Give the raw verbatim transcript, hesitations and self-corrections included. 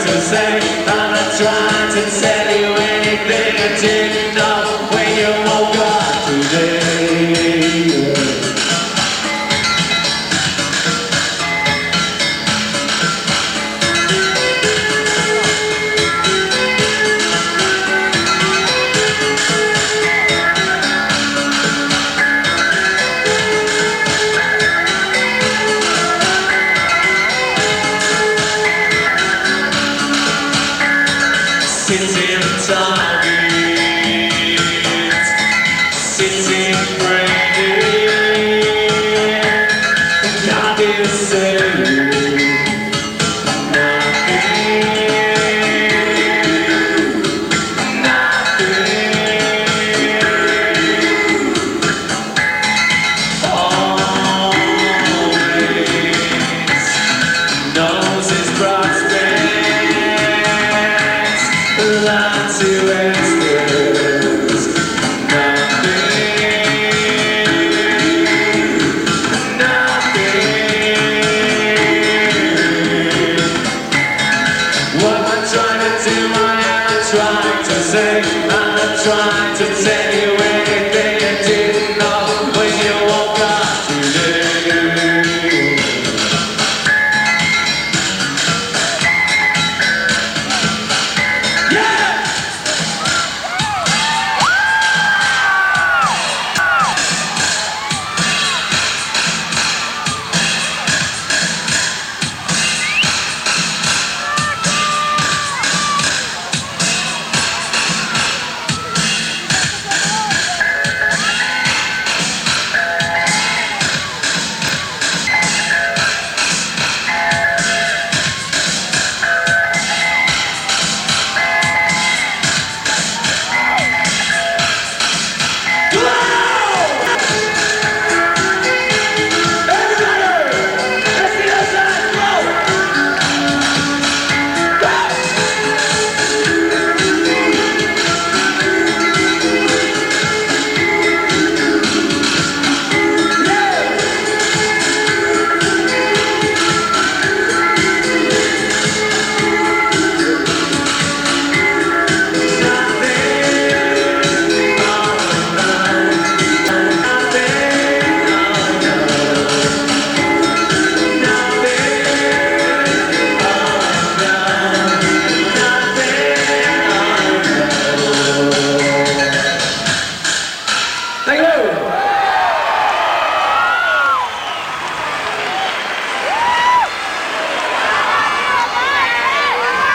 trying to say, I'm not trying to tell you anything I didn't know when you woke up today. Sitting target, sitting brain, not the same, nothing, nothing, always knows his prospects. Line to express nothing, nothing. What am I trying to do? I am trying to say, I'm not trying to tell.